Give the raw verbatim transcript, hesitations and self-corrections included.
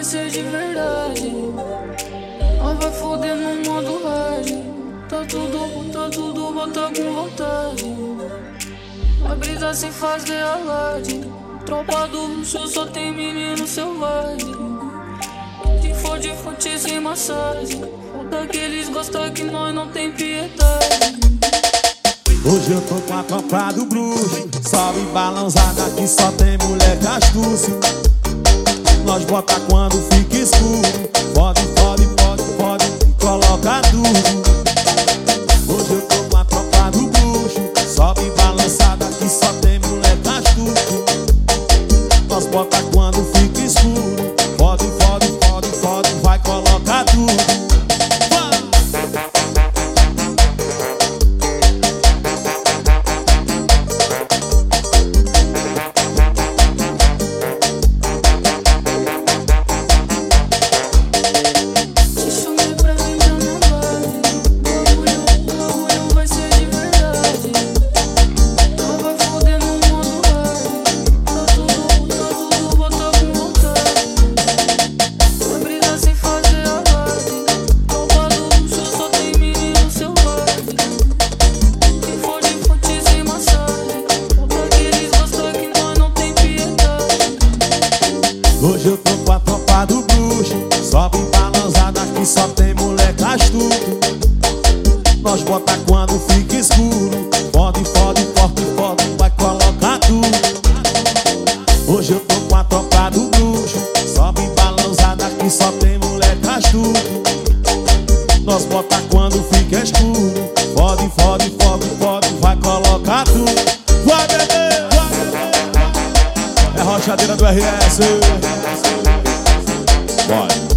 ser de verdade. Nós vai foder no modo hard. Tá tudo, tá tudo, bota com vontade. Vai brisar sem fazer alarde. Tropa do luxo só tem menino selvagem. De fode, fonte sem massagem. Foda que eles gostam que nós não tem piedade. Hoje eu tô com a tropa do bruxo. Sobe balançada que só tem moleque astúcio. Nós bota quando fica escuro. Pode, pode, pode, pode, coloca tudo. Hoje eu tô com a tropa do bruxo. Sobe balançada que só tem moleque astúcio. Nós bota quando fica escuro. Pode, pode, pode, pode, vai colocar tudo. Hoje eu tô com a tropa do bruxo. Sobe balançada que só tem moleque astuto. Nós bota quando fica escuro. Pode, pode, pode, pode, vai colocar tudo. Hoje eu tô com a tropa do bruxo. Sobe balançada que só tem moleque astuto. Nós bota quando fica escuro. Pode, pode, pode, pode, vai colocar tudo. Vai beber, vai beber. É a rochadeira do R S. Bora.